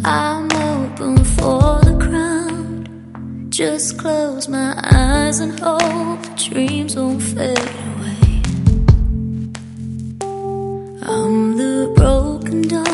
I'm open for the crowd. Just close my eyes and hope the dreams won't fade away. I'm the broken doll